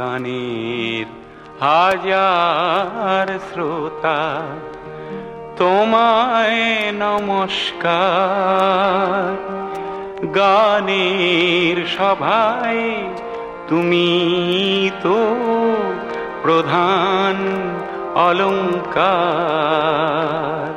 গানের হাজার শ্রোতা, তোমায় নমস্কার। গানের সভায় তুমি তো প্রধান অলংকার।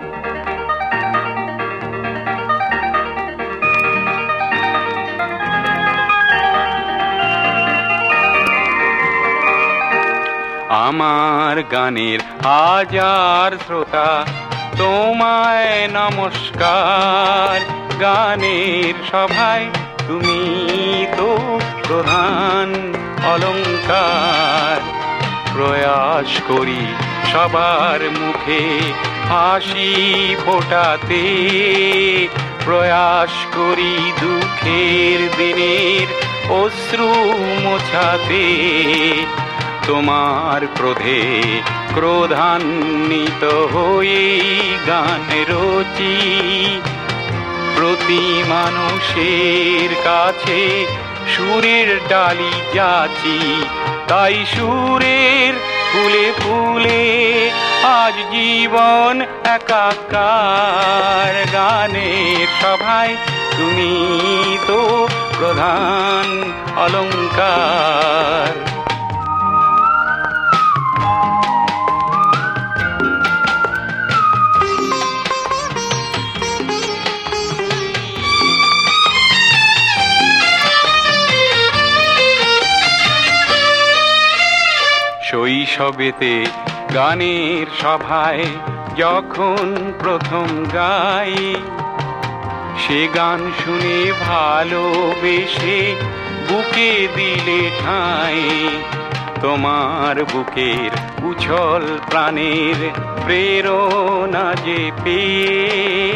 আমার গানের হাজার শ্রোতা, তোমায় নমস্কার। গানের সভায় তুমি তো প্রধান অলংকার। প্রয়াস করি সবার মুখে হাসি ফোটাতে, প্রয়াস করি দুঃখের দিনের অশ্রু মোছাতে। তোমার ক্রোধে ক্রোধান্বিত হয়ে গান রচি, প্রতি মানুষের কাছে সুরের ডালি যাচি। তাই সুরের ফুলে ফুলে আজ জীবন একাকার। গানের সভায় তুমি তো প্রধান অলংকার। শৈশবেতে গানের সভায় যখন প্রথম গাই, সে গান শুনে ভালোবেসে বুকে দিলে ঠাঁই। তোমার বুকের উছল প্রাণের প্রেরণা যে পেয়ে,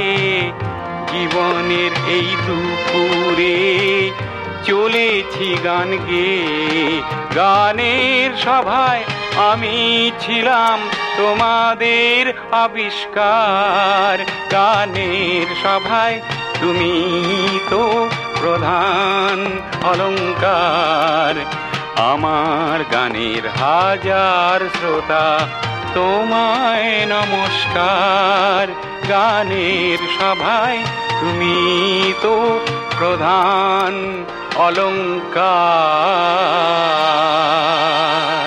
জীবনের এই দুপুরে চলেছি গান গেয়ে। গানের সভায় আমি ছিলাম তোমাদের আবিষ্কার। গানের সভায় তুমি তো প্রধান অলংকার। আমার গানের হাজার শ্রোতা, তোমায় নমস্কার। গানের সভায় তুমি তো প্রধান অলংকার।